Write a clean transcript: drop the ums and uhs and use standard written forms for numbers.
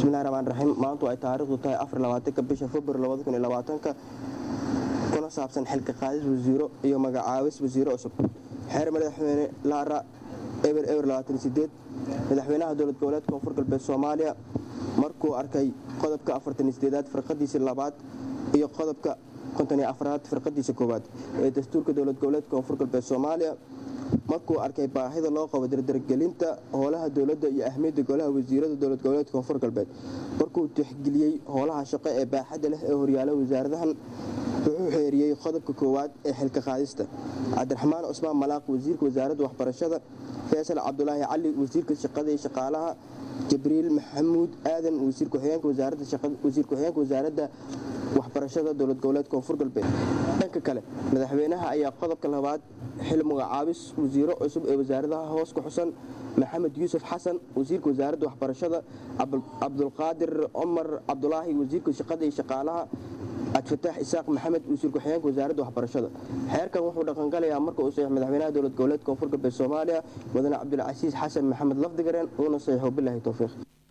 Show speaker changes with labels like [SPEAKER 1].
[SPEAKER 1] bismillaahir rahmaanir rahiim maanta ay taariikhdu tahay 24 bisha Febraayo 2020 kuna saabsan xilka qaadis wasiiro iyo magacaabis wasiiro cusub xeer madaxweyne Laara eber 28 madaxweynaha dowlad goboleedka Koonfur Galbeed Soomaaliya markuu arkay qodobka 48aad farqadiisa labaad iyo qodobka 54aad farqadiisa koowaad ee dastuurka dowlad goboleedka Koonfur Galbeed Soomaaliya markuu arkay baahida loo qabo dardargelinta howlaha dawladda iyo ahmiyadda golaha wasiirada dowlad goboleedka Koonfur Galbeed markuu tixgeliyay howlaha shaqo ee baaxadda leh ee horyaala wasaaradahan wuxuu xeeriyay qodobka koowaad ee xilka qaadista Cabdiraxmaan Cusmaan Malaaq wasiirka wasaaradda waxbarashada Faysal Cabdulaahi Cali wasiirka shaqada iyo shaqaalaha Jibriil Maxamuud Aadan wasiirka xigeenka wasaaradda shaqada wasiirka xigeenka wasaaradda waxbarashada dowlad goboleedka Koonfur Galbeed dhanka kale madaxweynaha ayaa qodobka labaad xil magacaabis wasiiro cusub ee wasaaradaha hoos ku xusan Maxamed Yuusuf Xasan wasiirka wasaaradda waxbarashada Abdulqaadir Umar Abdulaahi wasiirka shaqada iyo shaqaalaha Fataax Isaaq Maxamed wasiirka xigeenka wasaaradda waxbarashada xeerkan wuxuu dhaqan galayaa marka uu saxiix madaxweynaha dowlad goboleedka Koonfur Galbeed Soomaaliya Mudane Cabdulcasiis Xasan Maxamed Lafdigareen oo saxiixo billahi tawfiiq